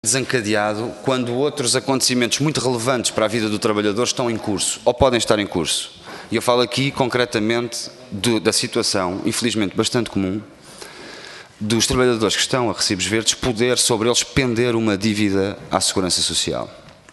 desencadeado quando outros acontecimentos muito relevantes para a vida do trabalhador estão em curso, ou podem estar em curso. E eu falo aqui concretamente da situação, infelizmente bastante comum, dos trabalhadores que estão a recibos verdes poder sobre eles pender uma dívida à Segurança Social.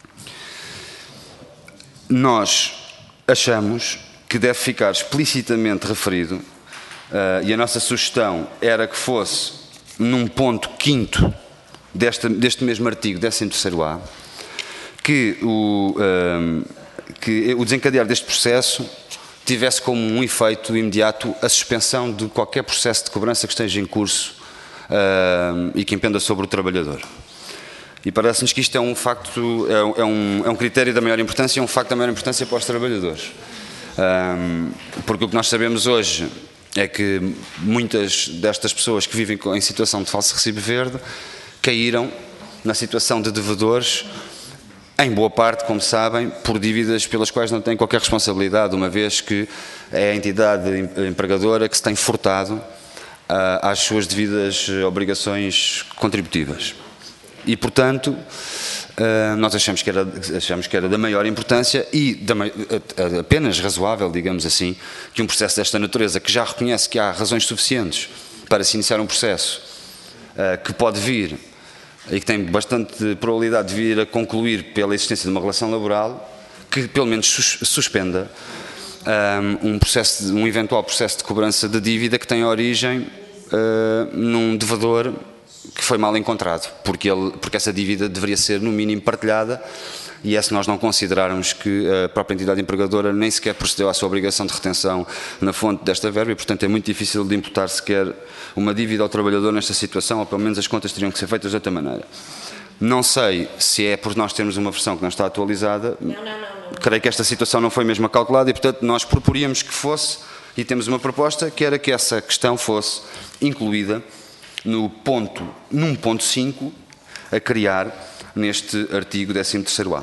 Nós achamos que deve ficar explicitamente referido, e a nossa sugestão era que fosse num ponto 5º deste mesmo artigo 13º-A, que o desencadear deste processo tivesse como um efeito imediato a suspensão de qualquer processo de cobrança que esteja em curso e que impenda sobre o trabalhador. E parece-nos que isto é um facto, é um critério da maior importância e é um facto da maior importância para os trabalhadores. Porque o que nós sabemos hoje é que muitas destas pessoas que vivem em situação de falso recibo verde caíram na situação de devedores, em boa parte, como sabem, por dívidas pelas quais não têm qualquer responsabilidade, uma vez que é a entidade empregadora que se tem furtado às suas devidas obrigações contributivas. E, portanto, nós achamos que era da maior importância e apenas razoável, digamos assim, que um processo desta natureza, que já reconhece que há razões suficientes para se iniciar um processo que pode vir e que tem bastante probabilidade de vir a concluir pela existência de uma relação laboral, que pelo menos suspenda um eventual processo de cobrança de dívida que tem origem num devedor que foi mal encontrado, porque essa dívida deveria ser no mínimo partilhada, e é se nós não considerarmos que a própria entidade empregadora nem sequer procedeu à sua obrigação de retenção na fonte desta verba, e portanto é muito difícil de imputar sequer uma dívida ao trabalhador nesta situação, ou pelo menos as contas teriam que ser feitas de outra maneira. Não sei se é por nós termos uma versão que não está atualizada, não. Creio que esta situação não foi mesmo acautelada e portanto nós proporíamos que fosse, e temos uma proposta, que era que essa questão fosse incluída num ponto 5 a criar neste artigo 13º-A.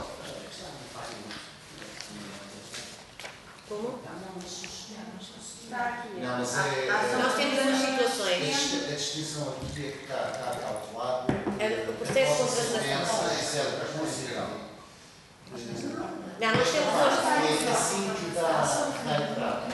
Nós temos duas situações. A distinção aqui é que está calculado. O processo de contratação. É considerável. Não, nós temos hoje. É assim que dá entrada.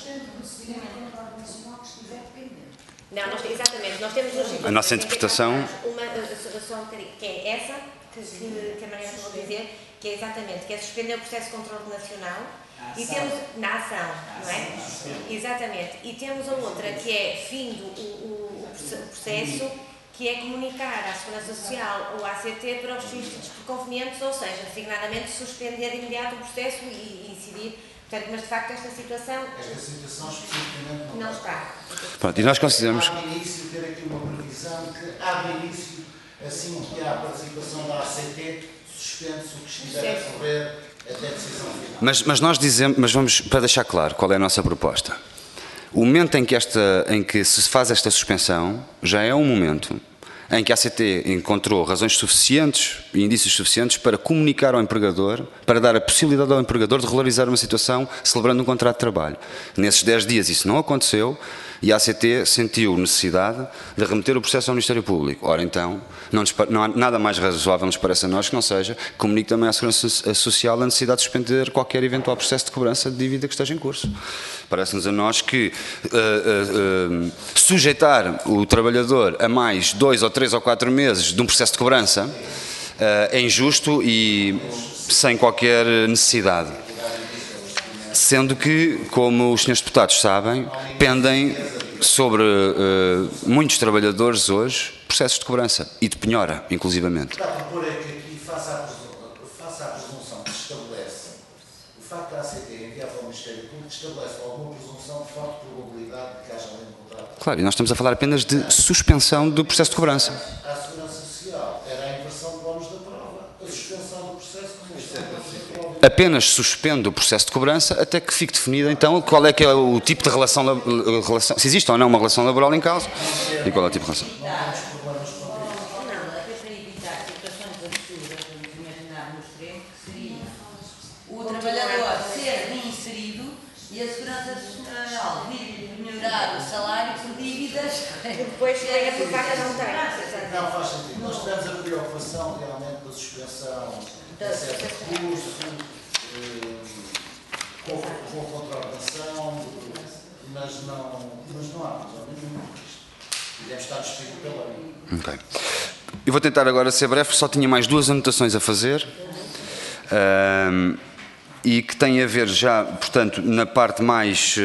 Exatamente, nós temos hoje A nossa interpretação. Só um bocadinho, que é essa que a Maria acabou de dizer, que é exatamente, que é suspender o processo de controle nacional e temos na ação, não é? Exatamente. E temos a outra que é fim do processo, que é comunicar à Segurança Social ou à ACT para os registros convenientes, ou seja, designadamente suspender de imediato o processo e incidir. Portanto, mas de facto esta situação especificamente não está. Pronto, e nós consideramos. Abre início ter aqui uma previsão que abre início, assim que há a participação da ACT, suspende-se o que estiver a correr até a decisão final. Mas nós dizemos, mas vamos, para deixar claro qual é a nossa proposta. O momento em que se faz esta suspensão já é um momento em que a ACT encontrou razões suficientes e indícios suficientes para comunicar ao empregador, para dar a possibilidade ao empregador de regularizar uma situação celebrando um contrato de trabalho. Nesses 10 dias isso não aconteceu e a ACT sentiu necessidade de remeter o processo ao Ministério Público. Ora então, não há nada mais razoável, nos parece a nós, que não seja comunique também à Segurança Social a necessidade de suspender qualquer eventual processo de cobrança de dívida que esteja em curso. Parece-nos a nós que sujeitar o trabalhador a mais 2 ou 3 ou 4 meses de um processo de cobrança é injusto e sem qualquer necessidade. Sendo que, como os senhores deputados sabem, pendem sobre muitos trabalhadores hoje processos de cobrança e de penhora, inclusivamente. Para propor é que aqui faça a presunção que se estabelece o facto da ACT enviar para o Ministério Público estabelece alguma presunção de forte probabilidade de que haja além de contrato. Claro, e nós estamos a falar apenas de suspensão do processo de cobrança. A Segurança Social era a inversão de bónus da prova, a suspensão do processo como está a prova. Apenas suspende o processo de cobrança até que fique definido então qual é que é o tipo de relação, se existe ou não uma relação laboral em causa e qual é o tipo de relação. O trabalhador ser reinserido e a Segurança Social vir melhorar o salário por dívidas. Depois tem a por não tem. Não faz sentido. Nós tivemos a preocupação realmente da suspensão de certo recurso, com a contraordenação, mas não há razão nenhuma. Deve estar despido pela lei. Ok. Eu vou tentar agora ser breve, só tinha mais 2 anotações a fazer. E que têm a ver já, portanto, na parte mais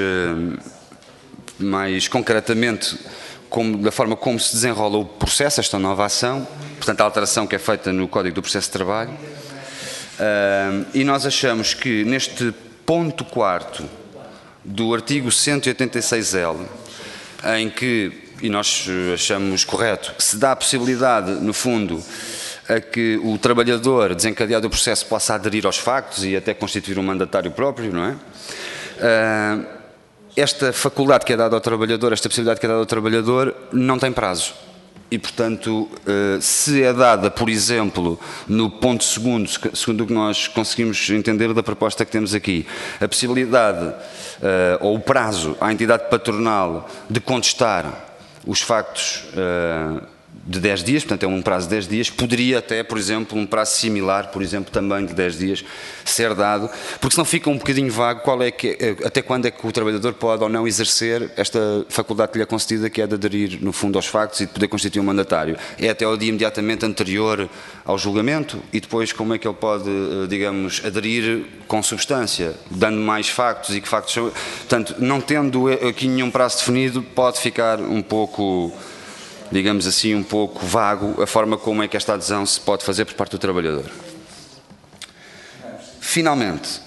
concretamente da forma como se desenrola o processo, esta nova ação, portanto a alteração que é feita no Código do Processo de Trabalho, e nós achamos que neste ponto 4º do artigo 186L, em que, e nós achamos correto, se dá a possibilidade, no fundo, a que o trabalhador desencadeado do processo possa aderir aos factos e até constituir um mandatário próprio, não é? Esta faculdade que é dada ao trabalhador, esta possibilidade que é dada ao trabalhador, não tem prazo. E, portanto, se é dada, por exemplo, no ponto 2º, segundo o que nós conseguimos entender da proposta que temos aqui, a possibilidade ou o prazo à entidade patronal de contestar os factos de 10 dias, portanto é um prazo de 10 dias, poderia até, por exemplo, um prazo similar, por exemplo, também de 10 dias, ser dado, porque senão fica um bocadinho vago até quando é que o trabalhador pode ou não exercer esta faculdade que lhe é concedida, que é de aderir, no fundo, aos factos e de poder constituir um mandatário. É até ao dia imediatamente anterior ao julgamento e depois como é que ele pode, digamos, aderir com substância, dando mais factos e que factos são... Portanto, não tendo aqui nenhum prazo definido, pode ficar um pouco... digamos assim, um pouco vago a forma como é que esta adesão se pode fazer por parte do trabalhador. Finalmente,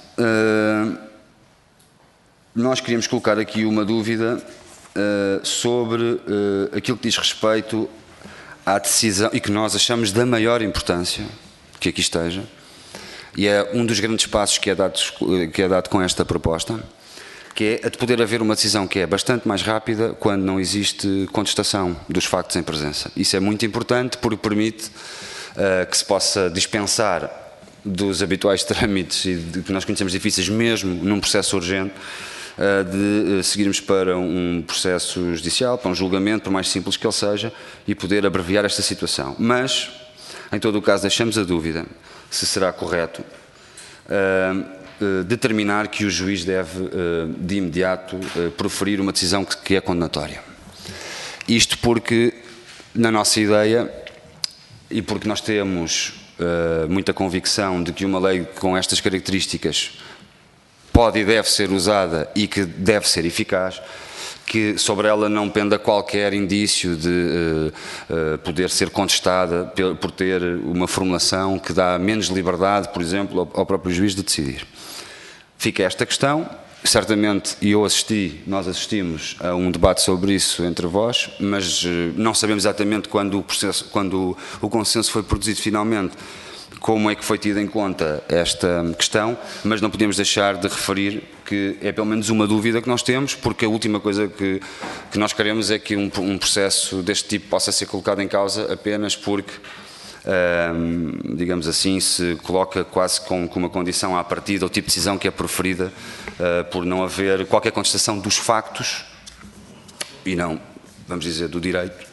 nós queríamos colocar aqui uma dúvida sobre aquilo que diz respeito à decisão, e que nós achamos da maior importância que aqui esteja, e é um dos grandes passos que é dado com esta proposta, que é a de poder haver uma decisão que é bastante mais rápida quando não existe contestação dos factos em presença. Isso é muito importante porque permite que se possa dispensar dos habituais trâmites e de que nós conhecemos difíceis, mesmo num processo urgente, de seguirmos para um processo judicial, para um julgamento, por mais simples que ele seja, e poder abreviar esta situação. Mas, em todo o caso, deixamos a dúvida se será correto determinar que o juiz deve, de imediato, proferir uma decisão que é condenatória. Isto porque, na nossa ideia, e porque nós temos muita convicção de que uma lei com estas características pode e deve ser usada e que deve ser eficaz, que sobre ela não penda qualquer indício de poder ser contestada por ter uma formulação que dá menos liberdade, por exemplo, ao próprio juiz de decidir. Fica esta questão, certamente nós assistimos a um debate sobre isso entre vós, mas não sabemos exatamente quando o consenso foi produzido finalmente, como é que foi tida em conta esta questão, mas não podemos deixar de referir que é pelo menos uma dúvida que nós temos, porque a última coisa que nós queremos é que um processo deste tipo possa ser colocado em causa apenas porque, digamos assim, se coloca quase com uma condição à partida, o tipo de decisão que é proferida por não haver qualquer contestação dos factos e não, vamos dizer, do direito,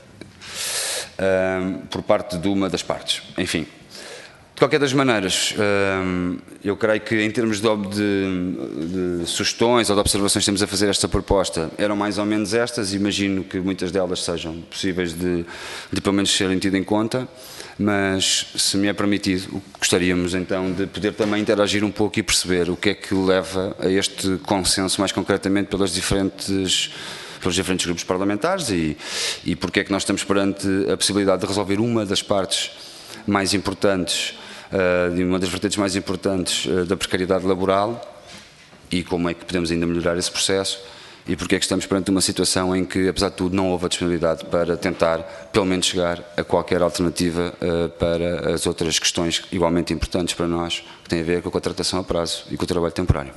por parte de uma das partes. Enfim. De qualquer das maneiras, eu creio que em termos de sugestões ou de observações que temos a fazer esta proposta, eram mais ou menos estas, imagino que muitas delas sejam possíveis de pelo menos serem tidas em conta, mas se me é permitido, gostaríamos então de poder também interagir um pouco e perceber o que é que leva a este consenso, mais concretamente pelos diferentes grupos parlamentares e porque é que nós estamos perante a possibilidade de resolver uma das partes mais importantes, de uma das vertentes mais importantes da precariedade laboral e como é que podemos ainda melhorar esse processo e porque é que estamos perante uma situação em que, apesar de tudo, não houve a disponibilidade para tentar, pelo menos, chegar a qualquer alternativa para as outras questões igualmente importantes para nós, que têm a ver com a contratação a prazo e com o trabalho temporário.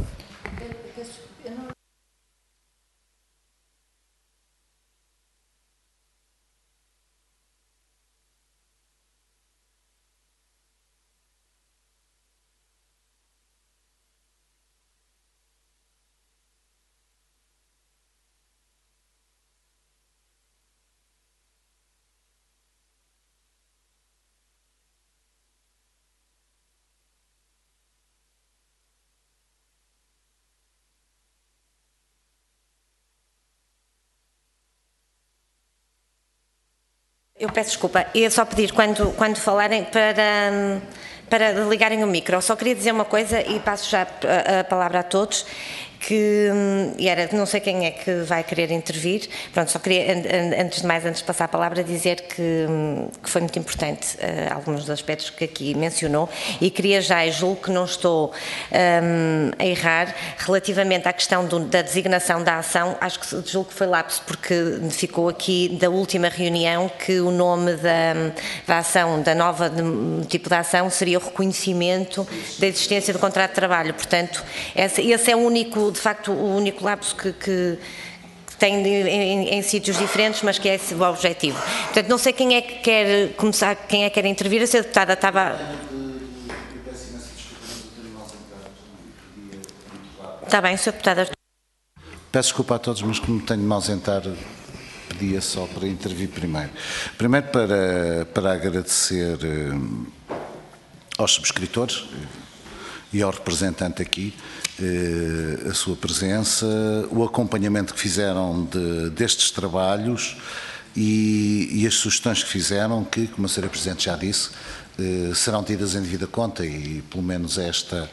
Eu peço desculpa, ia só pedir quando falarem para ligarem o micro. Eu só queria dizer uma coisa e passo já a palavra a todos, não sei quem é que vai querer intervir. Pronto, só queria, antes de passar a palavra, dizer que foi muito importante alguns dos aspectos que aqui mencionou, e queria já, e julgo que não estou a errar, relativamente à questão da designação da ação, julgo que foi lapso, porque ficou aqui da última reunião que o nome da ação, da nova tipo de ação, seria o reconhecimento da existência do contrato de trabalho. Portanto, esse é o único, de facto, o único lapso que tem em sítios diferentes, mas que é esse o objetivo. Portanto, não sei quem é que quer começar, quem é que quer intervir. A senhora deputada estava... Está bem, senhora deputada. Peço desculpa a todos, mas como tenho de me ausentar, pedia só para intervir primeiro. Primeiro para agradecer aos subscritores e ao representante aqui a sua presença, o acompanhamento que fizeram destes trabalhos e as sugestões que fizeram, que, como a senhora Presidente já disse, serão tidas em devida conta, e pelo menos esta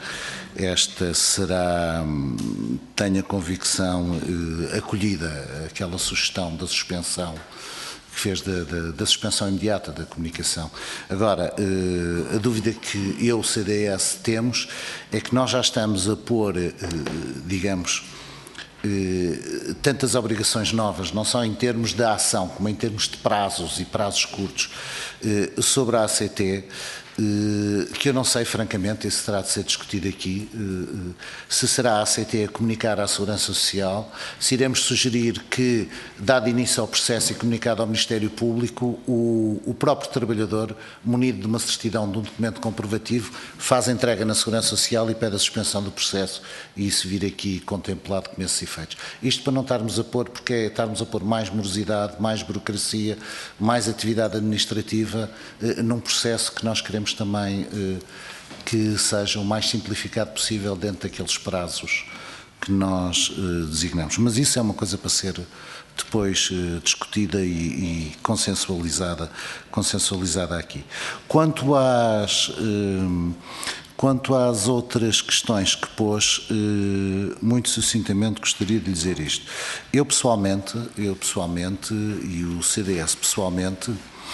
será, tenho a convicção, acolhida, aquela sugestão da suspensão que fez da suspensão imediata da comunicação. Agora, a dúvida que eu, CDS, temos é que nós já estamos a pôr, digamos, tantas obrigações novas, não só em termos de ação, como em termos de prazos e prazos curtos, sobre a ACT, que eu não sei, francamente, isso terá de ser discutido aqui, se será a ACT a comunicar à Segurança Social, se iremos sugerir que, dado início ao processo e comunicado ao Ministério Público, o próprio trabalhador, munido de uma certidão de um documento comprovativo, faz a entrega na Segurança Social e pede a suspensão do processo, e isso vir aqui contemplado com esses efeitos. Isto para não estarmos a pôr, porque é estarmos a pôr mais morosidade, mais burocracia, mais atividade administrativa num processo que nós queremos também que seja o mais simplificado possível dentro daqueles prazos que nós designamos. Mas isso é uma coisa para ser depois discutida e consensualizada aqui. Quanto às outras questões que pôs, muito sucintamente gostaria de lhe dizer isto. Eu pessoalmente e o CDS pessoalmente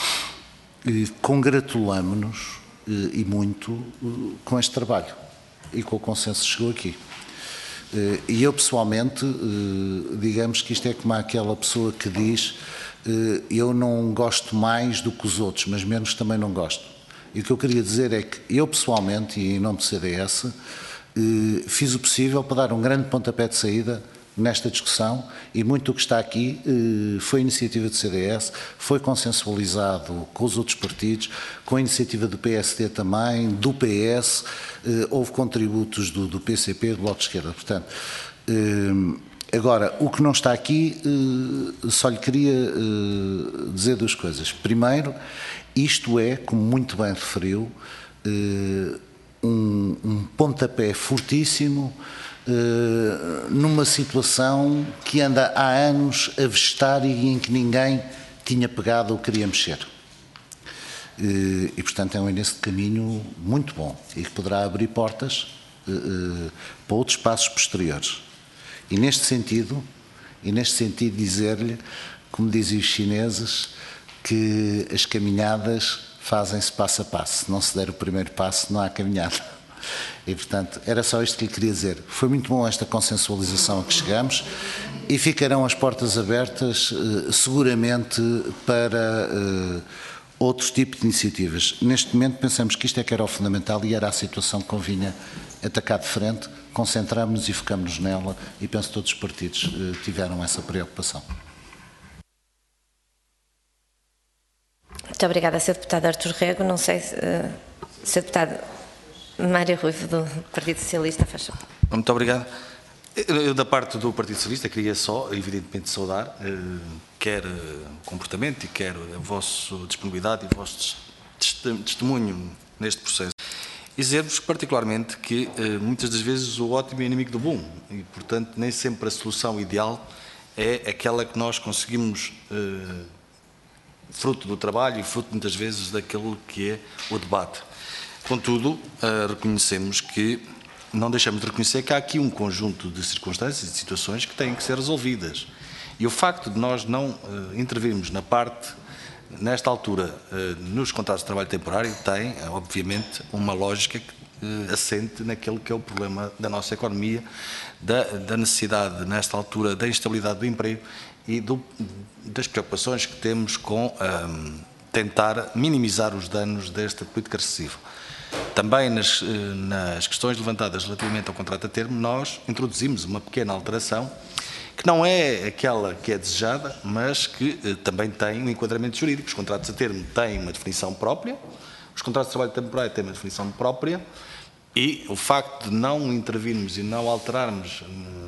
congratulamo-nos e muito com este trabalho e com o consenso que chegou aqui. E eu pessoalmente, digamos que isto é como aquela pessoa que diz eu não gosto mais do que os outros, mas menos também não gosto. E o que eu queria dizer é que eu pessoalmente, e em nome do CDS, fiz o possível para dar um grande pontapé de saída nesta discussão, e muito do que está aqui foi iniciativa do CDS, foi consensualizado com os outros partidos, com a iniciativa do PSD também, do PS, houve contributos do PCP, do Bloco de Esquerda. Portanto, agora, o que não está aqui, só lhe queria dizer duas coisas. Primeiro, isto é, como muito bem referiu, um pontapé fortíssimo numa situação que anda há anos a vegetar e em que ninguém tinha pegado ou queria mexer. E, portanto, é um início de caminho muito bom e que poderá abrir portas para outros passos posteriores. E neste sentido dizer-lhe, como dizem os chineses, que as caminhadas fazem-se passo a passo. Se não se der o primeiro passo, não há caminhada. E, portanto, era só isto que lhe queria dizer. Foi muito bom esta consensualização a que chegamos e ficarão as portas abertas, seguramente, para outros tipos de iniciativas. Neste momento, pensamos que isto é que era o fundamental e era a situação que convinha atacar de frente, concentramos-nos e focamos-nos nela, e penso que todos os partidos tiveram essa preocupação. Muito obrigada, Sr. Deputado Artur Rego. Não sei se Sr. Deputado Mário Ruivo, do Partido Socialista, faz favor. Muito obrigado. Eu, da parte do Partido Socialista, queria só, evidentemente, saudar quer o comportamento e quer a vossa disponibilidade e o vosso testemunho neste processo. E dizer-vos particularmente que muitas das vezes o ótimo é inimigo do bom e, portanto, nem sempre a solução ideal é aquela que nós conseguimos fruto do trabalho e fruto, muitas vezes, daquilo que é o debate. Contudo, reconhecemos que, não deixamos de reconhecer que há aqui um conjunto de circunstâncias e de situações que têm que ser resolvidas. E o facto de nós não intervirmos nesta altura, nos contratos de trabalho temporário, tem, obviamente, uma lógica assente naquele que é o problema da nossa economia, da necessidade, nesta altura, da instabilidade do emprego e das preocupações que temos com tentar minimizar os danos desta política recessiva. Também nas questões levantadas relativamente ao contrato a termo, nós introduzimos uma pequena alteração que não é aquela que é desejada, mas que também tem um enquadramento jurídico. Os contratos a termo têm uma definição própria, os contratos de trabalho temporário têm uma definição própria, e o facto de não intervirmos e não alterarmos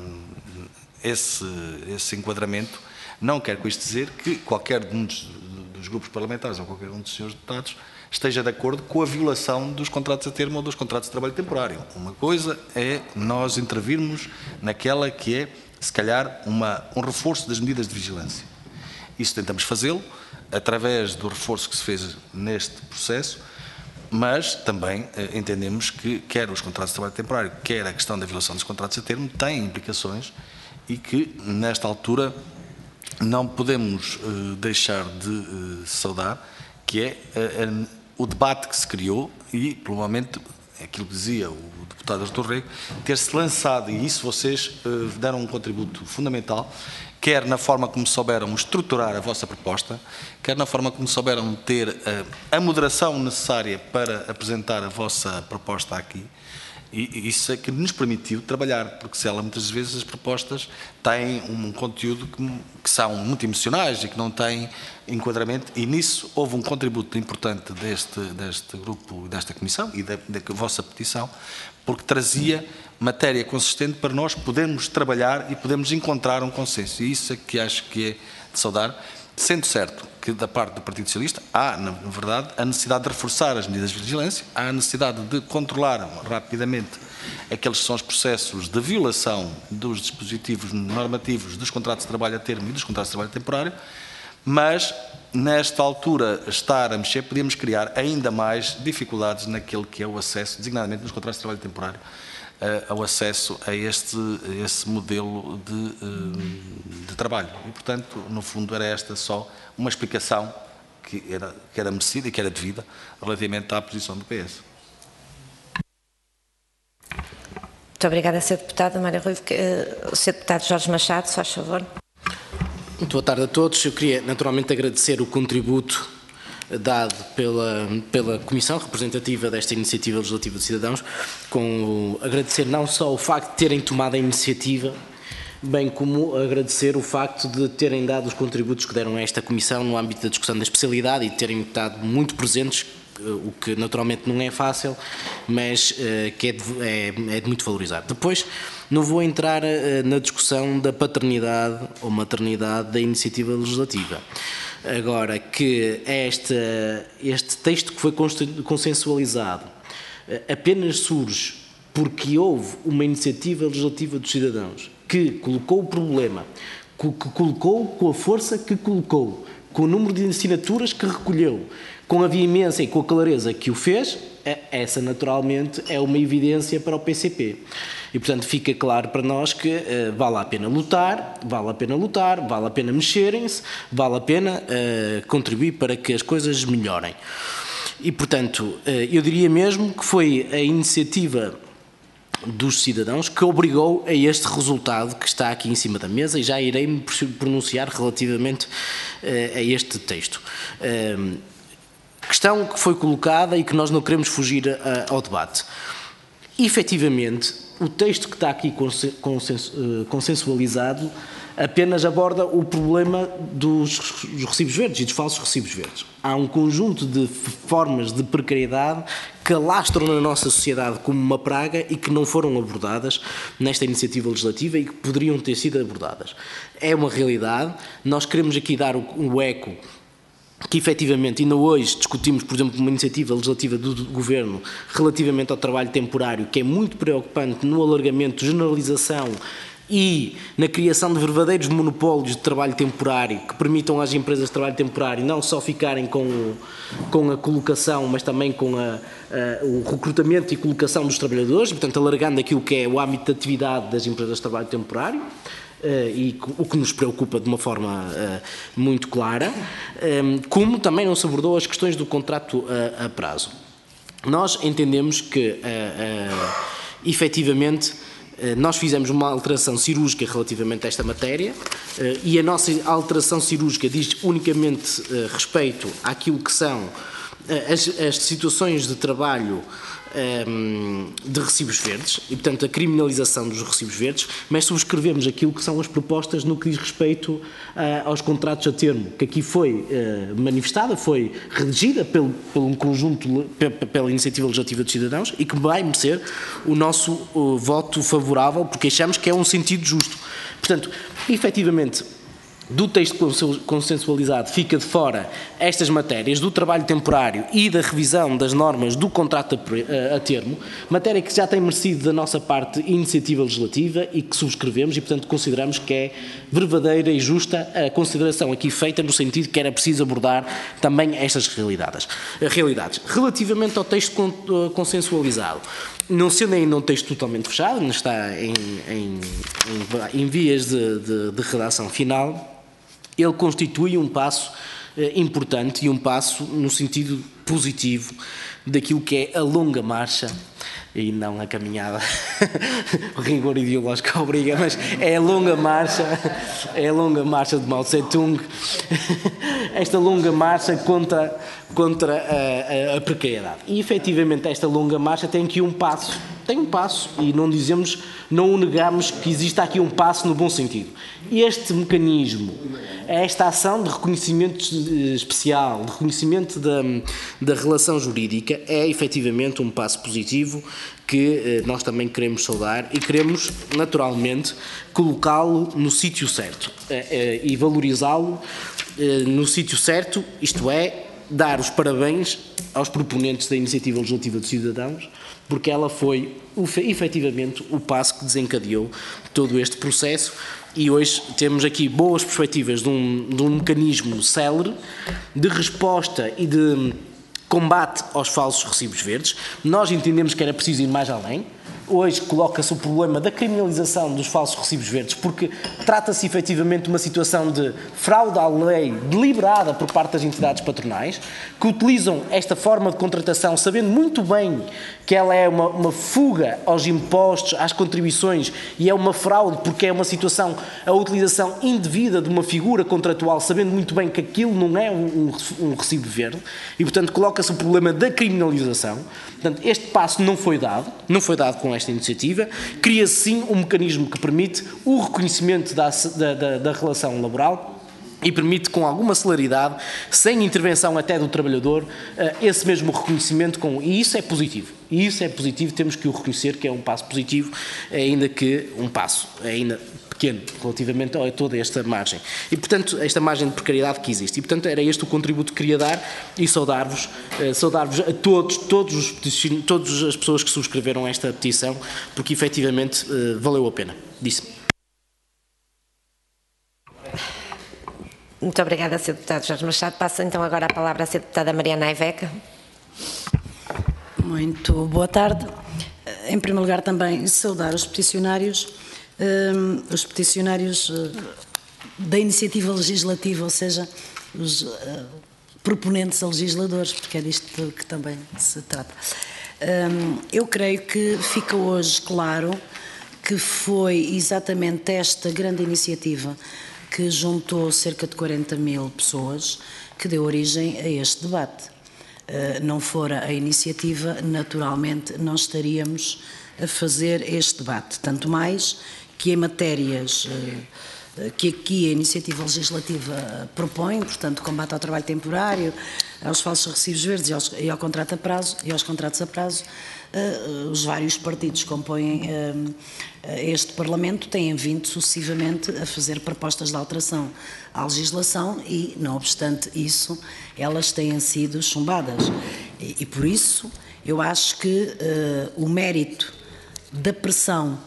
esse enquadramento não quer com isto dizer que qualquer um dos grupos parlamentares ou qualquer um dos senhores deputados esteja de acordo com a violação dos contratos a termo ou dos contratos de trabalho temporário. Uma coisa é nós intervirmos naquela que é, se calhar, um reforço das medidas de vigilância. Isso tentamos fazê-lo através do reforço que se fez neste processo, mas também entendemos que quer os contratos de trabalho temporário, quer a questão da violação dos contratos a termo, têm implicações e que, nesta altura, não podemos deixar de saudar, que é o debate que se criou e, provavelmente, aquilo que dizia o deputado Artur Rego, ter-se lançado, e isso vocês deram um contributo fundamental, quer na forma como souberam estruturar a vossa proposta, quer na forma como souberam ter a moderação necessária para apresentar a vossa proposta aqui. E isso é que nos permitiu trabalhar, porque se ela, muitas vezes as propostas têm um conteúdo que são muito emocionais e que não têm enquadramento, e nisso houve um contributo importante deste grupo, desta comissão e da vossa petição, porque trazia matéria consistente para nós podermos trabalhar e podermos encontrar um consenso. E isso é que acho que é de saudar, sendo certo que da parte do Partido Socialista há, na verdade, a necessidade de reforçar as medidas de vigilância, há a necessidade de controlar rapidamente aqueles que são os processos de violação dos dispositivos normativos dos contratos de trabalho a termo e dos contratos de trabalho temporário, mas, nesta altura, estar a mexer, podíamos criar ainda mais dificuldades naquele que é o acesso, designadamente nos contratos de trabalho temporário, ao acesso a esse modelo de trabalho. E, portanto, no fundo, era esta só uma explicação que era merecida e que era devida relativamente à posição do PS. Muito obrigada, Sr. Deputado. Mário Rui, o Sr. Deputado Jorge Machado, se faz favor. Muito boa tarde a todos. Eu queria naturalmente agradecer o contributo dado pela Comissão representativa desta Iniciativa Legislativa de Cidadãos, agradecer não só o facto de terem tomado a iniciativa, bem como agradecer o facto de terem dado os contributos que deram a esta Comissão no âmbito da discussão da especialidade e de terem estado muito presentes, o que naturalmente não é fácil, mas que é de muito valorizar. Depois, não vou entrar na discussão da paternidade ou maternidade da iniciativa legislativa. Agora, que este texto que foi consensualizado apenas surge porque houve uma iniciativa legislativa dos cidadãos que colocou o problema, que colocou com a força que colocou, com o número de assinaturas que recolheu, com a veemência e com a clareza que o fez, essa naturalmente é uma evidência para o PCP. E, portanto, fica claro para nós que vale a pena lutar, vale a pena mexerem-se, vale a pena contribuir para que as coisas melhorem. E, portanto, eu diria mesmo que foi a iniciativa dos cidadãos que obrigou a este resultado que está aqui em cima da mesa, e já irei me pronunciar relativamente a este texto. Questão que foi colocada e que nós não queremos fugir ao debate. Efetivamente, o texto que está aqui consensualizado apenas aborda o problema dos recibos verdes e dos falsos recibos verdes. Há um conjunto de formas de precariedade que alastram na nossa sociedade como uma praga e que não foram abordadas nesta iniciativa legislativa e que poderiam ter sido abordadas. É uma realidade. Nós queremos aqui dar o eco que efetivamente ainda hoje discutimos, por exemplo, uma iniciativa legislativa do Governo relativamente ao trabalho temporário, que é muito preocupante no alargamento, generalização e na criação de verdadeiros monopólios de trabalho temporário que permitam às empresas de trabalho temporário não só ficarem com a colocação, mas também com o recrutamento e colocação dos trabalhadores, portanto alargando aquilo que é o âmbito de atividade das empresas de trabalho temporário, e o que nos preocupa de uma forma muito clara, como também não se abordou as questões do contrato a prazo. Nós entendemos que, efetivamente, nós fizemos uma alteração cirúrgica relativamente a esta matéria, e a nossa alteração cirúrgica diz unicamente respeito àquilo que são as situações de trabalho de recibos verdes e, portanto, a criminalização dos recibos verdes, mas subscrevemos aquilo que são as propostas no que diz respeito aos contratos a termo, que aqui foi manifestada, foi redigida pelo um conjunto, pela Iniciativa Legislativa dos Cidadãos, e que vai merecer o nosso voto favorável, porque achamos que é um sentido justo. Portanto, efetivamente, do texto consensualizado fica de fora estas matérias do trabalho temporário e da revisão das normas do contrato a termo, matéria que já tem merecido da nossa parte iniciativa legislativa e que subscrevemos, e portanto consideramos que é verdadeira e justa a consideração aqui feita, no sentido que era preciso abordar também estas realidades. Relativamente ao texto consensualizado, não sendo ainda um texto totalmente fechado, não está em vias de redação final, ele constitui um passo importante e um passo no sentido positivo daquilo que é a longa marcha, e não a caminhada, o rigor ideológico obriga, mas é a longa marcha de Mao Tse-tung, esta longa marcha contra a precariedade. E efetivamente esta longa marcha tem aqui um passo, e não o negamos que exista aqui um passo no bom sentido. Este mecanismo, esta ação de reconhecimento especial, de reconhecimento da relação jurídica, é efetivamente um passo positivo que nós também queremos saudar e queremos, naturalmente, colocá-lo no sítio certo e valorizá-lo no sítio certo, isto é, dar os parabéns aos proponentes da Iniciativa Legislativa dos Cidadãos, porque ela foi, efetivamente, o passo que desencadeou todo este processo, e hoje temos aqui boas perspectivas de um mecanismo célere de resposta e de combate aos falsos recibos verdes. Nós entendemos que era preciso ir mais além. Hoje coloca-se o problema da criminalização dos falsos recibos verdes, porque trata-se efetivamente de uma situação de fraude à lei deliberada por parte das entidades patronais, que utilizam esta forma de contratação sabendo muito bem que ela é uma fuga aos impostos, às contribuições, e é uma fraude porque é uma situação, a utilização indevida de uma figura contratual, sabendo muito bem que aquilo não é um recibo verde, e portanto coloca-se o problema da criminalização. Portanto, este passo não foi dado com esta iniciativa. Cria-se sim um mecanismo que permite o reconhecimento da relação laboral e permite com alguma celeridade, sem intervenção até do trabalhador, esse mesmo reconhecimento, e isso é positivo. E isso é positivo, temos que o reconhecer que é um passo positivo, ainda que um passo ainda pequeno relativamente a toda esta margem. E, portanto, esta margem de precariedade que existe. E, portanto, era este o contributo que queria dar, e saudar-vos a todas as pessoas que subscreveram esta petição, porque efetivamente valeu a pena. Disse-me. Muito obrigada, Sr. Deputado Jorge Machado. Passo então agora a palavra à Sra. Deputada Mariana Aiveca. Muito boa tarde. Em primeiro lugar, também saudar os peticionários da iniciativa legislativa, ou seja, os proponentes a legisladores, porque é disto que também se trata. Eu creio que fica hoje claro que foi exatamente esta grande iniciativa que juntou cerca de 40 mil pessoas que deu origem a este debate. Não fora a iniciativa, naturalmente, não estaríamos a fazer este debate, tanto mais que em matérias que aqui a iniciativa legislativa propõe, portanto, combate ao trabalho temporário, aos falsos recibos verdes e aos contratos a prazo, os vários partidos que compõem este Parlamento têm vindo sucessivamente a fazer propostas de alteração à legislação e, não obstante isso, elas têm sido chumbadas. E por isso, eu acho que o mérito da pressão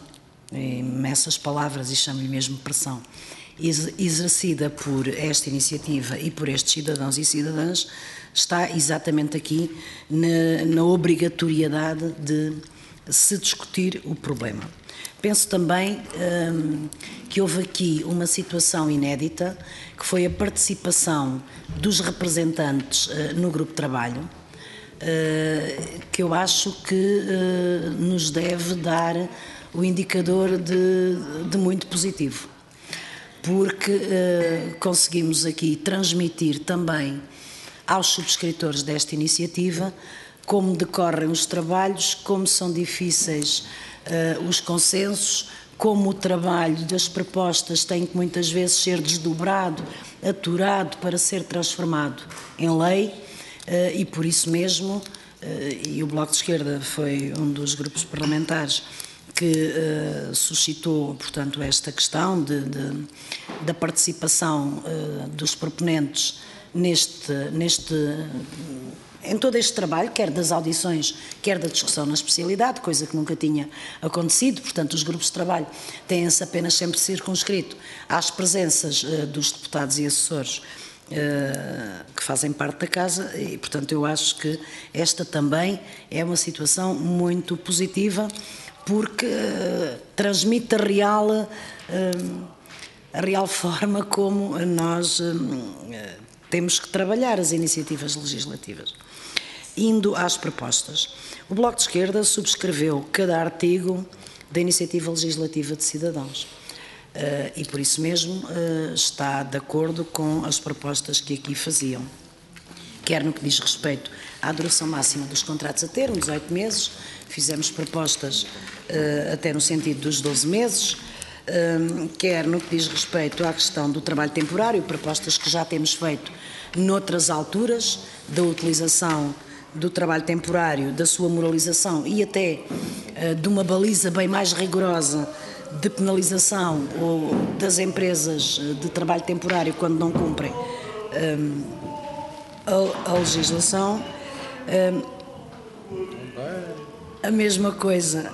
imensas palavras e chamo-lhe mesmo pressão, exercida por esta iniciativa e por estes cidadãos e cidadãs, está exatamente aqui na obrigatoriedade de se discutir o problema. Penso também que houve aqui uma situação inédita, que foi a participação dos representantes no grupo de trabalho, que eu acho que nos deve dar o indicador de muito positivo, porque conseguimos aqui transmitir também aos subscritores desta iniciativa como decorrem os trabalhos, como são difíceis os consensos, como o trabalho das propostas tem que muitas vezes ser desdobrado, aturado para ser transformado em lei, e por isso mesmo, e o Bloco de Esquerda foi um dos grupos parlamentares que suscitou, portanto, esta questão da participação dos proponentes em todo este trabalho, quer das audições, quer da discussão na especialidade, coisa que nunca tinha acontecido. Portanto, os grupos de trabalho têm-se apenas sempre circunscrito às presenças dos deputados e assessores que fazem parte da Casa, e, portanto, eu acho que esta também é uma situação muito positiva, porque transmite a real forma como nós temos que trabalhar as iniciativas legislativas. Indo às propostas, o Bloco de Esquerda subscreveu cada artigo da Iniciativa Legislativa de Cidadãos e, por isso mesmo, está de acordo com as propostas que aqui faziam, quer no que diz respeito à duração máxima dos contratos a termo, 18 meses, fizemos propostas até no sentido dos 12 meses, quer no que diz respeito à questão do trabalho temporário, propostas que já temos feito noutras alturas, da utilização do trabalho temporário, da sua moralização e até de uma baliza bem mais rigorosa de penalização das empresas de trabalho temporário quando não cumprem a legislação. A mesma coisa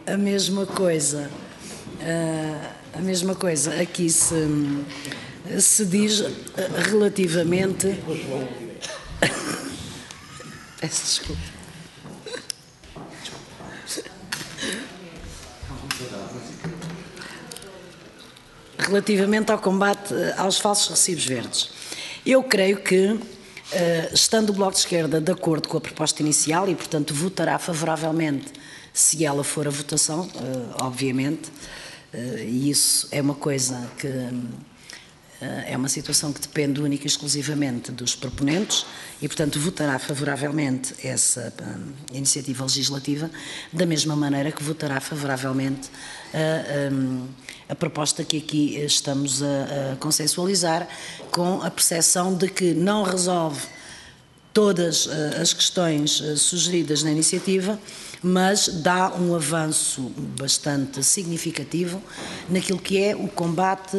aqui se diz relativamente. Peço desculpa. Relativamente ao combate aos falsos recibos verdes. Eu creio que, estando o Bloco de Esquerda de acordo com a proposta inicial e, portanto, votará favoravelmente se ela for a votação, obviamente, e isso é uma coisa que é uma situação que depende única e exclusivamente dos proponentes e, portanto, votará favoravelmente essa iniciativa legislativa, da mesma maneira que votará favoravelmente a proposta que aqui estamos a consensualizar, com a percepção de que não resolve todas as questões sugeridas na iniciativa, mas dá um avanço bastante significativo naquilo que é o combate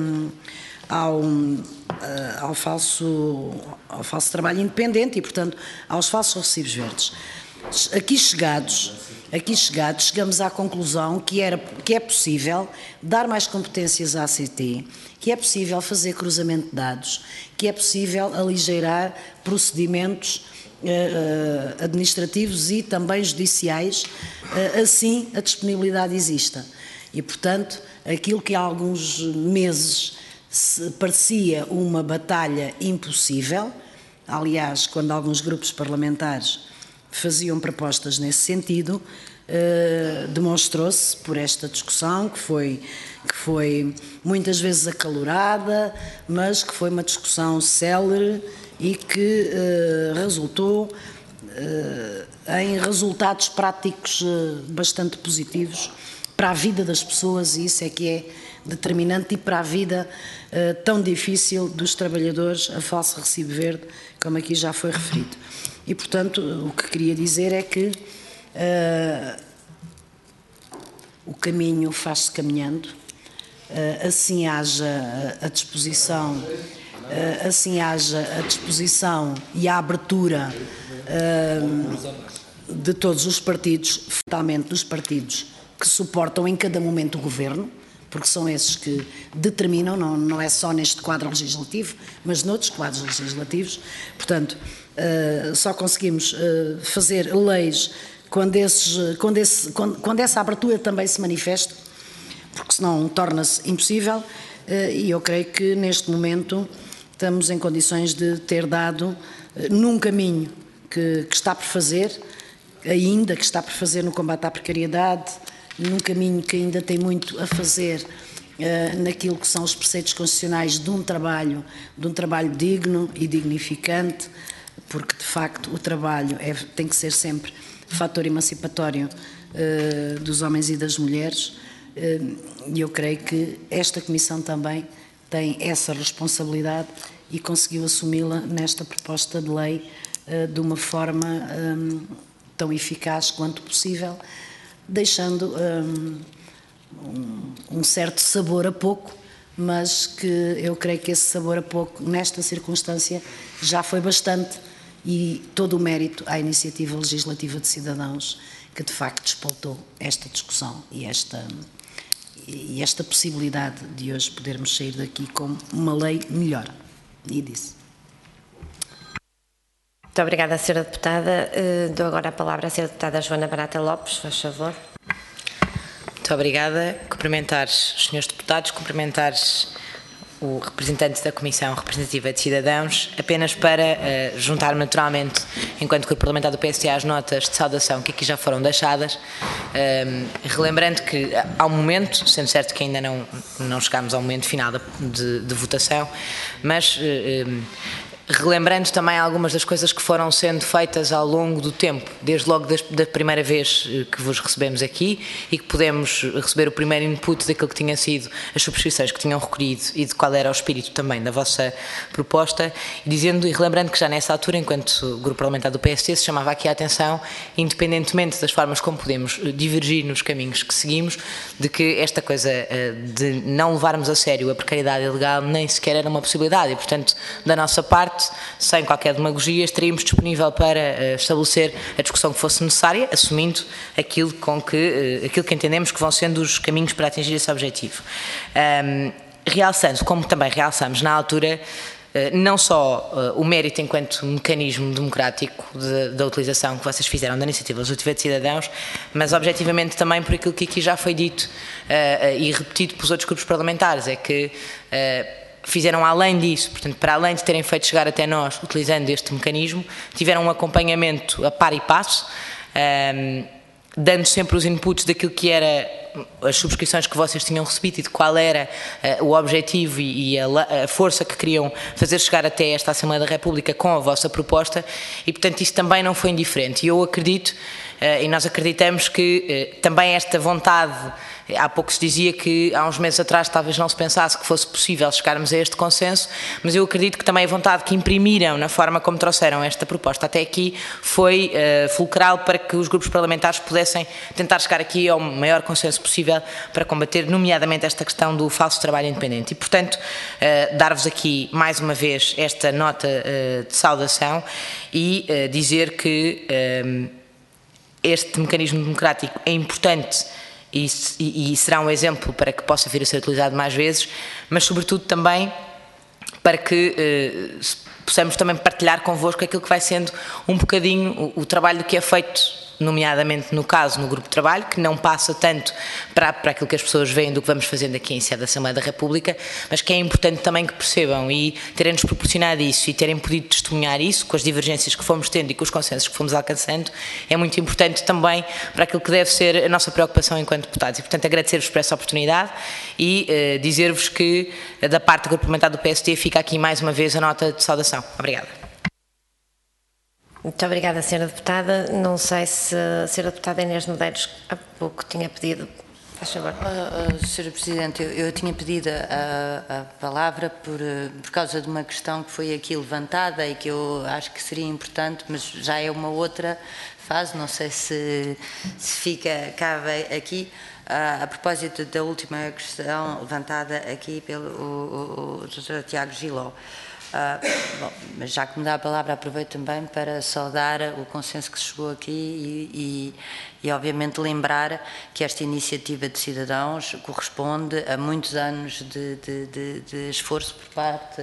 ao falso trabalho independente e, portanto, aos falsos recibos verdes. Aqui chegados, chegamos à conclusão que é possível dar mais competências à ACT, que é possível fazer cruzamento de dados, que é possível aligeirar procedimentos administrativos e também judiciais, assim a disponibilidade exista. E, portanto, aquilo que há alguns meses parecia uma batalha impossível, aliás, quando alguns grupos parlamentares faziam propostas nesse sentido, demonstrou-se por esta discussão que foi muitas vezes acalorada, mas que foi uma discussão célere e que resultou em resultados práticos bastante positivos para a vida das pessoas, e isso é que é determinante, e para a vida tão difícil dos trabalhadores a falso recibo verde, como aqui já foi referido. E, portanto, o que queria dizer é que o caminho faz-se caminhando, assim haja a disposição e a abertura de todos os partidos, fundamentalmente dos partidos que suportam em cada momento o Governo, porque são esses que determinam, não é só neste quadro legislativo, mas noutros quadros legislativos. Portanto, só conseguimos fazer leis quando essa abertura também se manifesta, porque senão torna-se impossível, e eu creio que neste momento estamos em condições de ter dado num caminho que está por fazer, ainda que está por fazer no combate à precariedade, num caminho que ainda tem muito a fazer naquilo que são os preceitos constitucionais de um trabalho digno e dignificante, porque de facto o trabalho tem que ser sempre fator emancipatório dos homens e das mulheres, e eu creio que esta Comissão também tem essa responsabilidade e conseguiu assumi-la nesta proposta de lei de uma forma tão eficaz quanto possível, deixando um certo sabor a pouco, mas que eu creio que esse sabor a pouco, nesta circunstância, já foi bastante, e todo o mérito à Iniciativa Legislativa de Cidadãos, que de facto despoltou esta discussão e esta possibilidade de hoje podermos sair daqui com uma lei melhor. E disse. Muito obrigada, Sra. Deputada. Dou agora a palavra à Sra. Deputada Joana Barata Lopes, faz favor. Muito obrigada. Cumprimentar os senhores deputados, cumprimentar o representante da Comissão Representativa de Cidadãos, apenas para juntar naturalmente, enquanto Grupo Parlamentar do PSD, às notas de saudação que aqui já foram deixadas, relembrando que há um momento, sendo certo que ainda não chegámos ao momento final de votação, mas relembrando também algumas das coisas que foram sendo feitas ao longo do tempo, desde logo da primeira vez que vos recebemos aqui e que pudemos receber o primeiro input daquilo que tinha sido as subscrições que tinham recolhido e de qual era o espírito também da vossa proposta, e relembrando que já nessa altura, enquanto Grupo Parlamentar do PSD, se chamava aqui a atenção, independentemente das formas como podemos divergir nos caminhos que seguimos, de que esta coisa de não levarmos a sério a precariedade ilegal nem sequer era uma possibilidade, e portanto, da nossa parte, sem qualquer demagogia, estaríamos disponível para estabelecer a discussão que fosse necessária, assumindo aquilo que entendemos que vão sendo os caminhos para atingir esse objetivo. Realçando, como também realçamos na altura, não só o mérito enquanto mecanismo democrático da utilização que vocês fizeram da Iniciativa Legislativa de Cidadãos, mas objetivamente também por aquilo que aqui já foi dito e repetido pelos outros grupos parlamentares, é que fizeram além disso, portanto, para além de terem feito chegar até nós, utilizando este mecanismo, tiveram um acompanhamento a par e passo, dando sempre os inputs daquilo que era as subscrições que vocês tinham recebido e de qual era o objetivo e a força que queriam fazer chegar até esta Assembleia da República com a vossa proposta, e portanto isso também não foi indiferente. E eu acredito, e nós acreditamos que também esta vontade, há pouco se dizia que há uns meses atrás talvez não se pensasse que fosse possível chegarmos a este consenso, mas eu acredito que também a vontade que imprimiram na forma como trouxeram esta proposta até aqui foi fulcral para que os grupos parlamentares pudessem tentar chegar aqui ao maior consenso possível para combater nomeadamente esta questão do falso trabalho independente. E portanto, dar-vos aqui mais uma vez esta nota de saudação e dizer que este mecanismo democrático é importante e será um exemplo para que possa vir a ser utilizado mais vezes, mas sobretudo também para que possamos também partilhar convosco aquilo que vai sendo um bocadinho o trabalho que é feito, nomeadamente no caso no grupo de trabalho, que não passa tanto para aquilo que as pessoas veem do que vamos fazendo aqui em sede da Assembleia da República, mas que é importante também que percebam, e terem-nos proporcionado isso e terem podido testemunhar isso com as divergências que fomos tendo e com os consensos que fomos alcançando, é muito importante também para aquilo que deve ser a nossa preocupação enquanto deputados. E portanto agradecer-vos por essa oportunidade e dizer-vos que da parte do Grupo Parlamentar do PSD fica aqui mais uma vez a nota de saudação. Obrigada. Muito obrigada, Sra. Deputada. Não sei se a Sra. Deputada Inês Medeiros há pouco tinha pedido. Faz favor. Sra. Presidente, eu tinha pedido a palavra por causa de uma questão que foi aqui levantada e que eu acho que seria importante, mas já é uma outra fase, não sei se cabe aqui, a propósito da última questão levantada aqui pelo Dr. Tiago Giló. Bom, mas já que me dá a palavra, aproveito também para saudar o consenso que se chegou aqui e obviamente lembrar que esta iniciativa de cidadãos corresponde a muitos anos de esforço por parte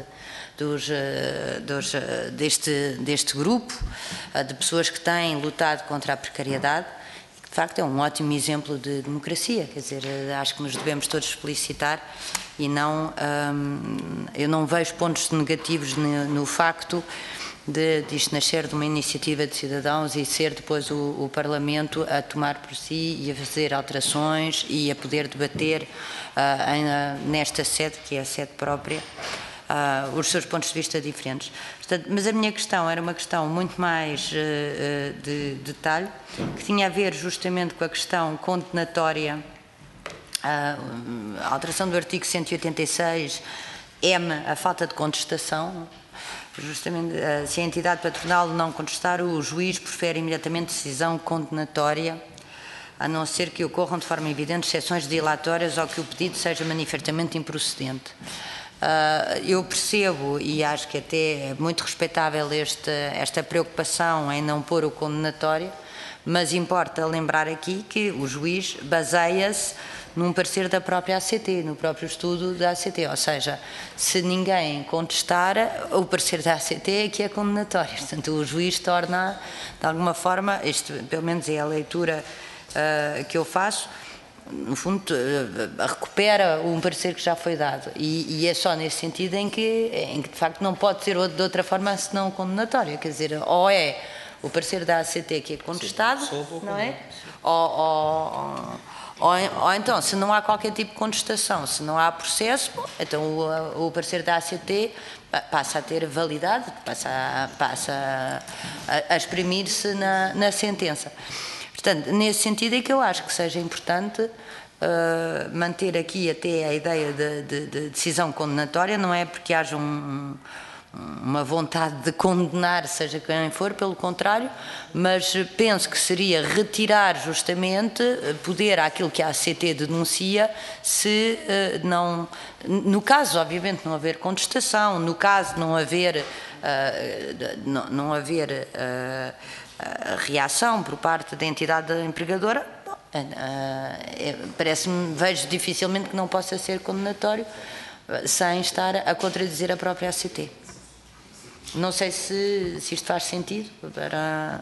deste grupo, de pessoas que têm lutado contra a precariedade. De facto, é um ótimo exemplo de democracia, quer dizer, acho que nos devemos todos felicitar e não, eu não vejo pontos negativos no facto de isto nascer de uma iniciativa de cidadãos e ser depois o Parlamento a tomar por si e a fazer alterações e a poder debater nesta sede, que é a sede própria, os seus pontos de vista diferentes. Portanto, mas a minha questão era uma questão muito mais de detalhe, que tinha a ver justamente com a questão condenatória, a alteração do artigo 186, a falta de contestação. Justamente, se a entidade patronal não contestar, o juiz profere imediatamente decisão condenatória, a não ser que ocorram de forma evidente exceções dilatórias ou que o pedido seja manifestamente improcedente. Eu percebo e acho que até é muito respeitável esta preocupação em não pôr o condenatório, mas importa lembrar aqui que o juiz baseia-se num parecer da própria ACT, no próprio estudo da ACT, ou seja, se ninguém contestar, o parecer da ACT é que é condenatório. Portanto, o juiz torna, de alguma forma, isto pelo menos é a leitura que eu faço, no fundo, recupera um parecer que já foi dado. E é só nesse sentido em que de facto não pode ser de outra forma senão condenatório. Quer dizer, ou é o parecer da ACT que é contestado, não é? Ou então, se não há qualquer tipo de contestação, se não há processo, então o parecer da ACT passa a ter validade, passa a exprimir-se na sentença. Portanto, nesse sentido é que eu acho que seja importante manter aqui até a ideia de decisão condenatória, não é porque haja uma vontade de condenar, seja quem for, pelo contrário, mas penso que seria retirar justamente poder àquilo que a ACT denuncia, se não, no caso, obviamente, não haver contestação, no caso não haver reação por parte da entidade empregadora, vejo dificilmente que não possa ser condenatório sem estar a contradizer a própria ACT. Não sei se isto faz sentido para...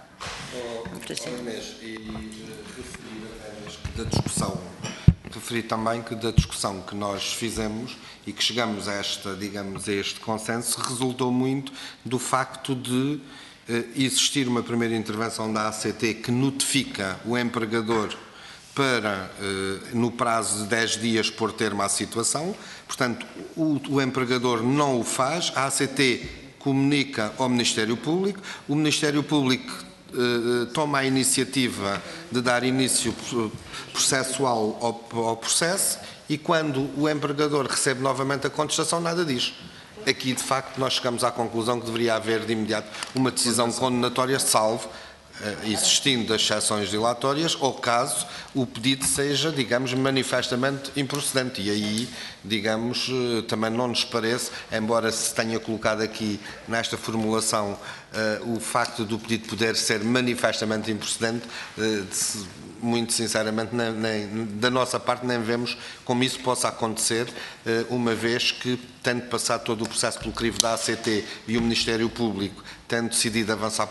Referi também que da discussão que nós fizemos e que chegamos a este consenso, resultou muito do facto de existir uma primeira intervenção da ACT que notifica o empregador para, no prazo de 10 dias, pôr termo à situação. Portanto, o empregador não o faz, a ACT comunica ao Ministério Público, o Ministério Público toma a iniciativa de dar início processual ao processo e quando o empregador recebe novamente a contestação, nada diz. Aqui, de facto, nós chegamos à conclusão que deveria haver de imediato uma decisão condenatória, salvo existindo exceções dilatórias, ou caso o pedido seja, digamos, manifestamente improcedente. E aí, digamos, também não nos parece, embora se tenha colocado aqui nesta formulação o facto do pedido poder ser manifestamente improcedente, muito sinceramente, da nossa parte, nem vemos como isso possa acontecer, uma vez que, tendo passado todo o processo pelo crivo da ACT e o Ministério Público, tendo decidido avançar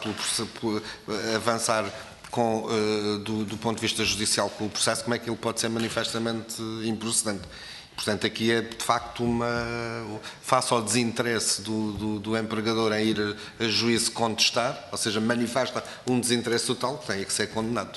do ponto de vista judicial com o processo, como é que ele pode ser manifestamente improcedente? Portanto, aqui é de facto face ao desinteresse do empregador em ir a juízo contestar, ou seja, manifesta um desinteresse total, que tem que ser condenado.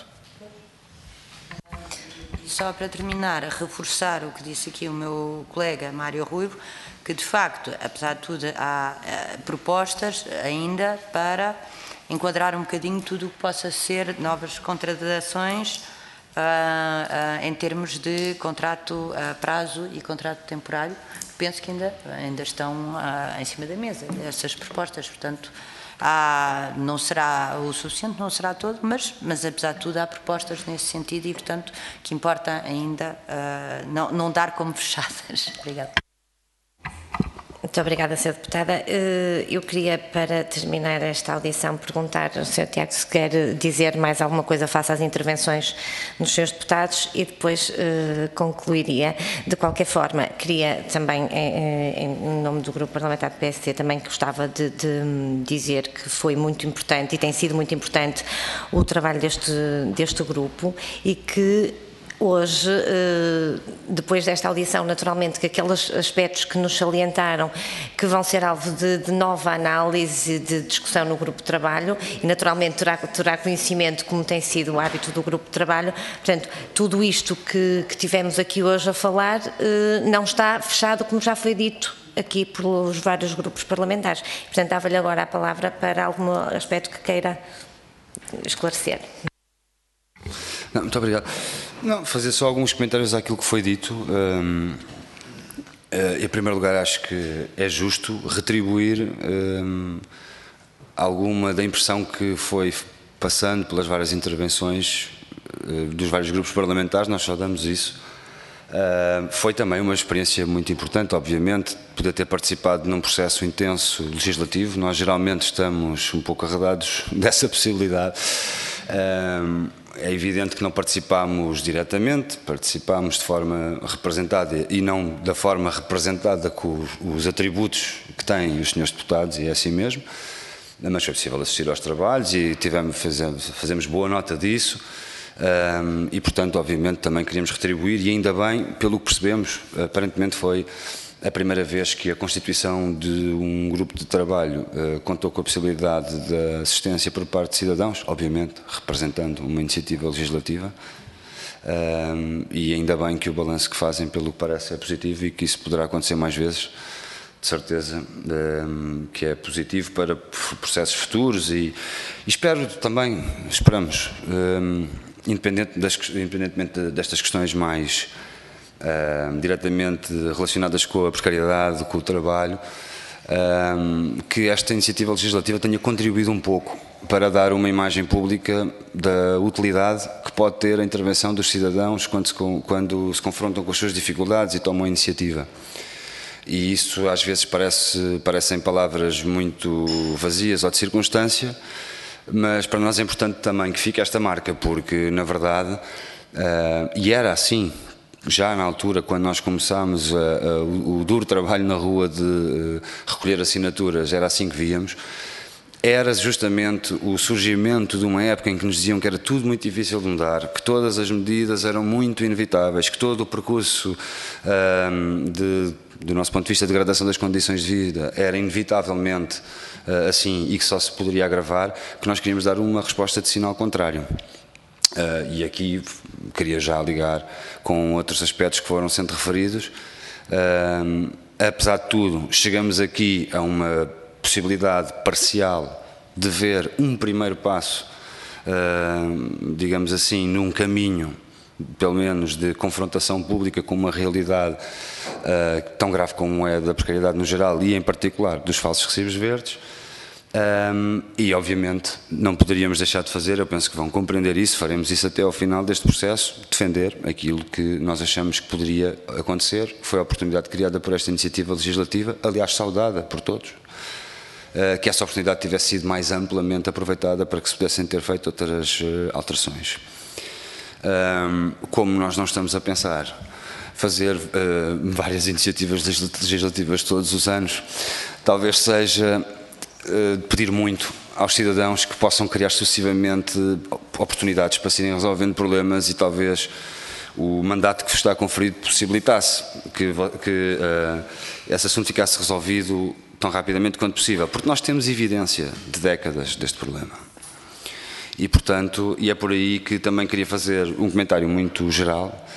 Só para terminar, a reforçar o que disse aqui o meu colega Mário Ruivo, que de facto, apesar de tudo, há propostas ainda para enquadrar um bocadinho tudo o que possa ser novas contratações em termos de contrato a prazo e contrato temporário, que penso que ainda estão em cima da mesa, essas propostas. Portanto, não será o suficiente, não será todo, mas apesar de tudo há propostas nesse sentido e, portanto, que importa ainda não dar como fechadas. Obrigada. Muito Muito obrigada, Sra. Deputada. Eu queria, para terminar esta audição, perguntar ao Sr. Tiago se quer dizer mais alguma coisa face às intervenções dos Srs. Deputados e depois concluiria. De qualquer forma, queria também, em nome do Grupo Parlamentar do PSD, também gostava de dizer que foi muito importante e tem sido muito importante o trabalho deste grupo e que hoje, depois desta audição, naturalmente que aqueles aspectos que nos salientaram, que vão ser alvo de nova análise, de discussão no grupo de trabalho, e naturalmente terá conhecimento, como tem sido o hábito do grupo de trabalho. Portanto, tudo isto que tivemos aqui hoje a falar não está fechado, como já foi dito aqui pelos vários grupos parlamentares. Portanto, dava-lhe agora a palavra para algum aspecto que queira esclarecer. Não, muito obrigado. Não, fazer só alguns comentários àquilo que foi dito. Em primeiro lugar, acho que é justo retribuir alguma da impressão que foi passando pelas várias intervenções dos vários grupos parlamentares. Nós só damos isso. Foi também uma experiência muito importante, obviamente, poder ter participado num processo intenso legislativo. Nós geralmente estamos um pouco arredados dessa possibilidade. É evidente que não participámos diretamente, participámos de forma representada e não da forma representada com os atributos que têm os senhores deputados, e é assim mesmo, mas foi possível assistir aos trabalhos e fazemos boa nota disso. E, portanto, obviamente, também queríamos retribuir, e ainda bem, pelo que percebemos, aparentemente foi a primeira vez que a constituição de um grupo de trabalho contou com a possibilidade da assistência por parte de cidadãos, obviamente, representando uma iniciativa legislativa, e ainda bem que o balanço que fazem, pelo que parece, é positivo e que isso poderá acontecer mais vezes, de certeza, que é positivo para processos futuros e espero também, esperamos, independentemente destas questões mais diretamente relacionadas com a precariedade, com o trabalho, que esta iniciativa legislativa tenha contribuído um pouco para dar uma imagem pública da utilidade que pode ter a intervenção dos cidadãos quando se confrontam com as suas dificuldades e tomam a iniciativa. E isso às vezes parecem palavras muito vazias ou de circunstância, mas para nós é importante também que fique esta marca, porque na verdade, e era assim, já na altura, quando nós começámos o duro trabalho na rua de recolher assinaturas, era assim que víamos, era justamente o surgimento de uma época em que nos diziam que era tudo muito difícil de mudar, que todas as medidas eram muito inevitáveis, que todo o percurso do nosso ponto de vista de degradação das condições de vida era inevitavelmente assim e que só se poderia agravar, que nós queríamos dar uma resposta de sinal contrário. E aqui queria já ligar com outros aspectos que foram sendo referidos. Apesar de tudo, chegamos aqui a uma possibilidade parcial de ver um primeiro passo, digamos assim, num caminho, pelo menos, de confrontação pública com uma realidade tão grave como é da precariedade no geral e, em particular, dos falsos recibos verdes. E obviamente não poderíamos deixar de fazer, eu penso que vão compreender isso, faremos isso até ao final deste processo, defender aquilo que nós achamos que poderia acontecer, que foi a oportunidade criada por esta iniciativa legislativa, aliás saudada por todos, que essa oportunidade tivesse sido mais amplamente aproveitada para que se pudessem ter feito outras alterações. Como nós não estamos a pensar fazer várias iniciativas legislativas todos os anos, talvez seja pedir muito aos cidadãos que possam criar sucessivamente oportunidades para se irem resolvendo problemas e talvez o mandato que vos está conferido possibilitasse que esse assunto ficasse resolvido tão rapidamente quanto possível, porque nós temos evidência de décadas deste problema. E, portanto, é por aí que também queria fazer um comentário muito geral,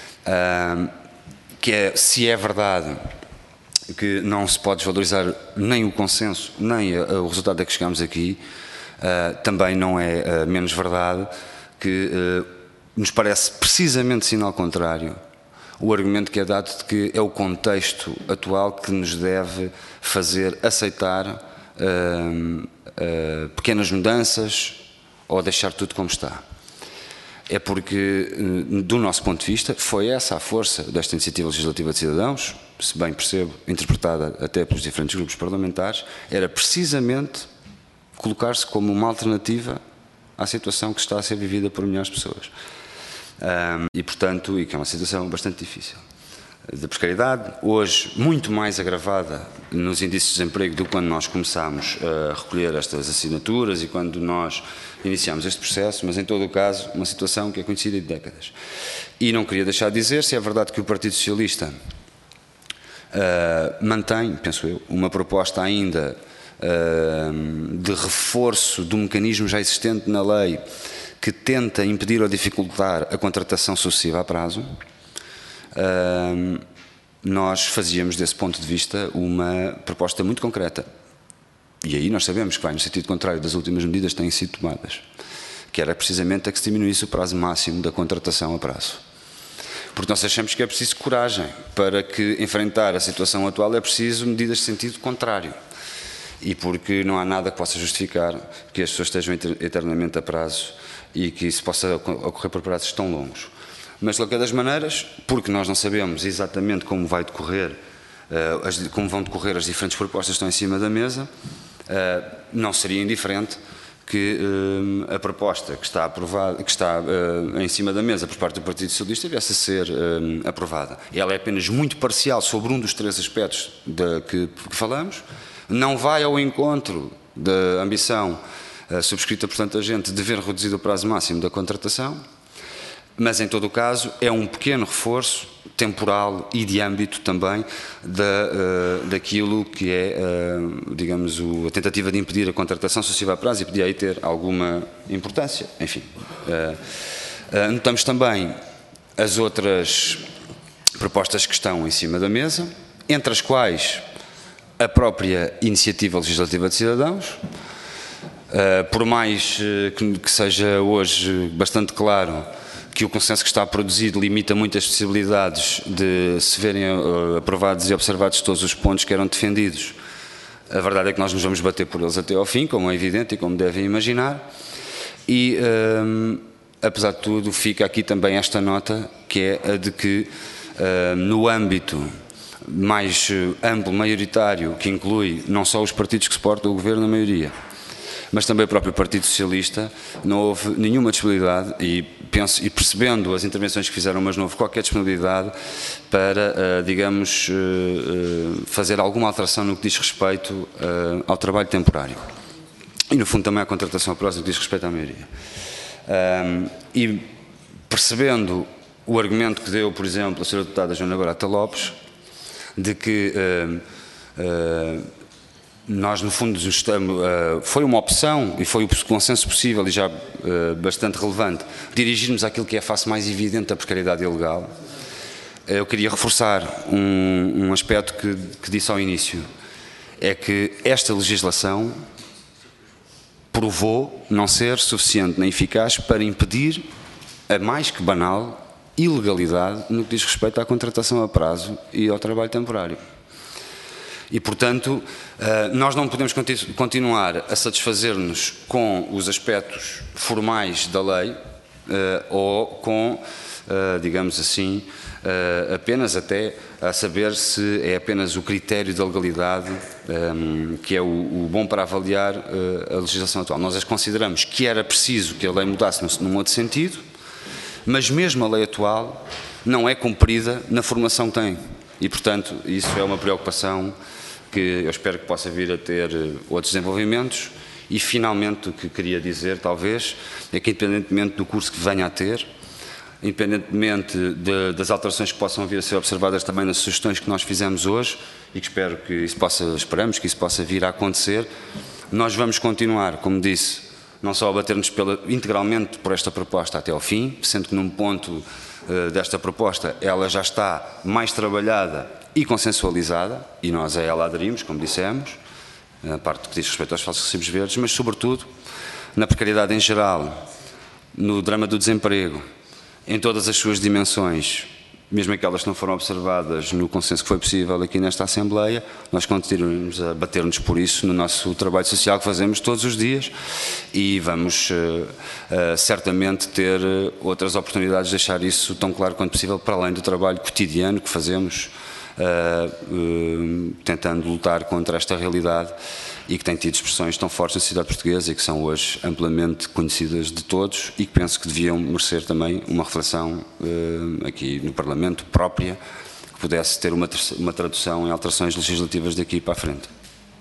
que é, se é verdade que não se pode desvalorizar nem o consenso, nem o resultado a que chegamos aqui, também não é menos verdade que nos parece precisamente sinal contrário o argumento que é dado de que é o contexto atual que nos deve fazer aceitar pequenas mudanças ou deixar tudo como está. é porque, do nosso ponto de vista, foi essa a força desta iniciativa legislativa de cidadãos, se bem percebo, interpretada até pelos diferentes grupos parlamentares, era precisamente colocar-se como uma alternativa à situação que está a ser vivida por milhares de pessoas. E, portanto, que é uma situação bastante difícil. De precariedade, hoje muito mais agravada nos índices de desemprego do que quando nós começámos a recolher estas assinaturas e quando nós iniciámos este processo, mas em todo o caso uma situação que é conhecida de décadas. E não queria deixar de dizer, se é verdade que o Partido Socialista mantém, penso eu, uma proposta ainda de reforço do mecanismo já existente na lei que tenta impedir ou dificultar a contratação sucessiva a prazo, nós fazíamos desse ponto de vista uma proposta muito concreta. E aí nós sabemos que vai no sentido contrário das últimas medidas que têm sido tomadas, que era precisamente a que se diminuísse o prazo máximo da contratação a prazo. Porque nós achamos que é preciso coragem para que enfrentar a situação atual é preciso medidas de sentido contrário. E porque não há nada que possa justificar que as pessoas estejam eternamente a prazo e que isso possa ocorrer por prazos tão longos. Mas, de qualquer das maneiras, porque nós não sabemos exatamente como vai decorrer, como vão decorrer as diferentes propostas que estão em cima da mesa, não seria indiferente que a proposta que está aprovada, que está em cima da mesa por parte do Partido Socialista viesse a ser aprovada. Ela é apenas muito parcial sobre um dos três aspectos que falamos, não vai ao encontro da ambição subscrita por tanta gente de ver reduzido o prazo máximo da contratação, mas, em todo o caso, é um pequeno reforço temporal e de âmbito também daquilo que é, digamos, a tentativa de impedir a contratação sucessiva a prazo e podia aí ter alguma importância. Enfim, notamos também as outras propostas que estão em cima da mesa, entre as quais a própria iniciativa legislativa de cidadãos, por mais que seja hoje bastante claro que o consenso que está produzido limita muito as possibilidades de se verem aprovados e observados todos os pontos que eram defendidos. A verdade é que nós nos vamos bater por eles até ao fim, como é evidente e como devem imaginar. E, apesar de tudo, fica aqui também esta nota, que é a de que, no âmbito mais amplo, maioritário, que inclui não só os partidos que suportam o governo, a maioria, mas também o próprio Partido Socialista, não houve nenhuma disponibilidade e percebendo as intervenções que fizeram, mas não houve qualquer disponibilidade para, digamos, fazer alguma alteração no que diz respeito ao trabalho temporário. E, no fundo, também à contratação a prazo no que diz respeito à maioria. E percebendo o argumento que deu, por exemplo, a Sra. Deputada Joana Barata Lopes, de que nós, no fundo, foi uma opção e foi o consenso possível e já bastante relevante dirigirmos àquilo que é a face mais evidente da precariedade ilegal. Eu queria reforçar um aspecto que disse ao início, é que esta legislação provou não ser suficiente nem eficaz para impedir a mais que banal ilegalidade no que diz respeito à contratação a prazo e ao trabalho temporário. E, portanto, nós não podemos continuar a satisfazer-nos com os aspectos formais da lei ou com, digamos assim, apenas até a saber se é apenas o critério da legalidade que é o bom para avaliar a legislação atual. Nós consideramos que era preciso que a lei mudasse num outro sentido, mas mesmo a lei atual não é cumprida na formação que tem. E, portanto, isso é uma preocupação que eu espero que possa vir a ter outros desenvolvimentos. E, finalmente, o que queria dizer, talvez, é que, independentemente do curso que venha a ter, independentemente das alterações que possam vir a ser observadas também nas sugestões que nós fizemos hoje, e que esperamos que isso possa vir a acontecer, nós vamos continuar, como disse, não só a bater-nos integralmente por esta proposta até ao fim, sendo que num ponto desta proposta ela já está mais trabalhada e consensualizada, e nós a ela aderimos, como dissemos, a parte que diz respeito aos falsos recibos verdes, mas sobretudo na precariedade em geral, no drama do desemprego, em todas as suas dimensões, mesmo aquelas que não foram observadas no consenso que foi possível aqui nesta Assembleia, nós continuamos a bater-nos por isso no nosso trabalho social que fazemos todos os dias e vamos certamente ter outras oportunidades de deixar isso tão claro quanto possível, para além do trabalho cotidiano que fazemos, tentando lutar contra esta realidade e que tem tido expressões tão fortes na sociedade portuguesa e que são hoje amplamente conhecidas de todos e que penso que deviam merecer também uma reflexão aqui no Parlamento própria, que pudesse ter uma tradução em alterações legislativas daqui para a frente.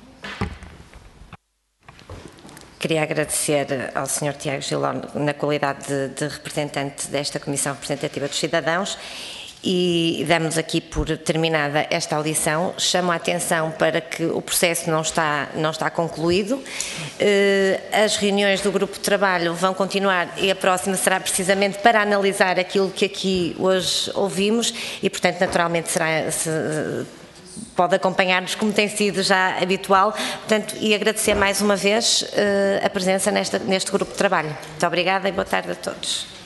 Queria agradecer ao Sr. Tiago Giló, na qualidade de representante desta Comissão Representativa dos Cidadãos, e damos aqui por terminada esta audição. Chamo a atenção para que o processo não está concluído. As reuniões do grupo de trabalho vão continuar e a próxima será precisamente para analisar aquilo que aqui hoje ouvimos e, portanto, naturalmente pode acompanhar-nos como tem sido já habitual, portanto, e agradecer mais uma vez a presença neste grupo de trabalho. Muito obrigada e boa tarde a todos.